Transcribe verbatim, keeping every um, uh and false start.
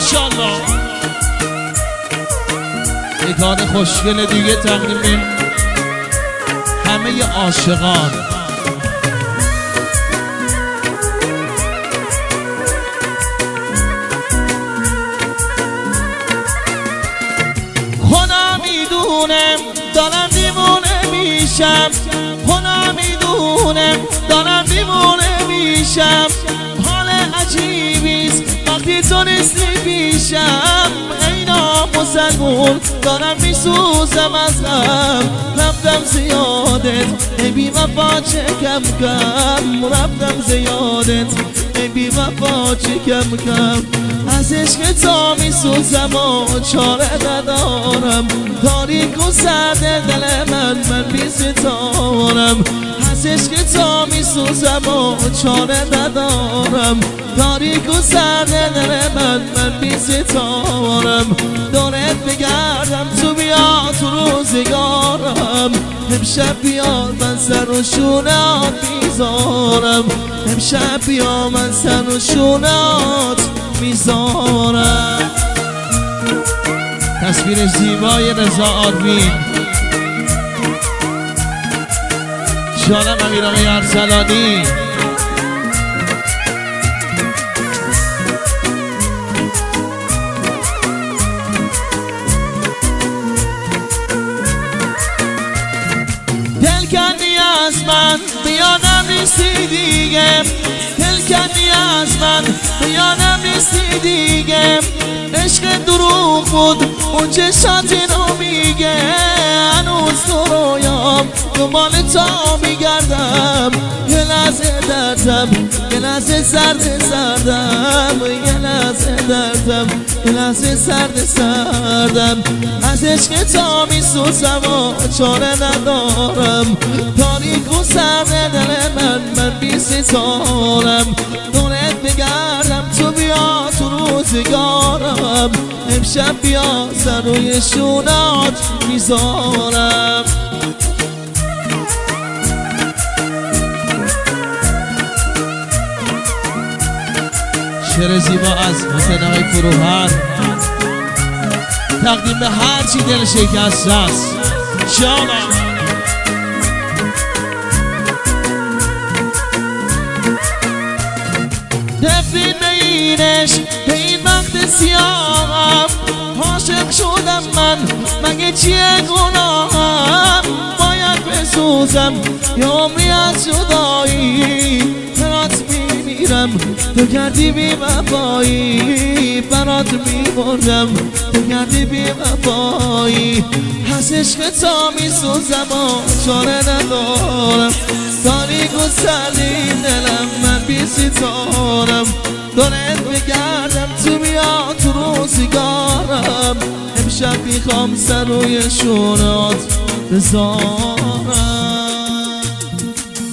انشالله. یکان خوشگل دیگه تقدیم همه عاشقان. خدا میدونم دارم دیوونه میشم، خدا میدونم دارم دیوونه میشم. حال عجیبیست وقتی تو نیستی پیشم. ای ناموسمون دارم میسوزم از غم، رفتم زیادت ای بی وفا چه کم کم. رفتم زیادت ای بی وفا چه کم کم. از عشق تا میسوزم و چاره ندارم. تاریک و سرد دل من من بی ستارم. از عشق تا میسوزم و چاره ندارم. تاریک و سرد دل من من بی ستارم. دورت بگردم تو بیا تو روزگارم. امشب بیا من سر و شونات میذارم. امشب بیا من سر و شونات میذارم. تصویر زیبای رضا آرمین، جانم امیر آقای ارسلانی. دل کندی از من بیادم نیستی دیگه. دل کندی از من بیادم نیستی دیگه. عشق دروغ بود اون چشاتی رو میگه. هنوز تو رویام دنبال تا میگردم. یه لحظه دردم یه لحظه سرد سردم. یه لحظه دردم یه لحظه سرد سردم. از عشق تا میسوزم و چاره ندارم. تاریک و سرد دل من من بی ستارم. دورت بگردم تو بیا تو روزگارم. امشب بیا سر روی شونات میذارم. شعر زیبا از حسین آقای فروهر تقدیم به هر چی دل شکسته است. جانم دفین به این عشق به این وقت سیاهم. عاشق شدم من مگه چیه گناهم. باید بسوزم یه عمری از جدایی. برات میمیرم تو کردی بی وفایی. برات میمردم تو کردی بی وفایی. از عشق تا میسوزم و چاره ندارم. تاریک و سردی دلم من بی ستارم. دورت بگردم تو بیا تو روزگارم. امشب میخوام سر روی شونات بذارم.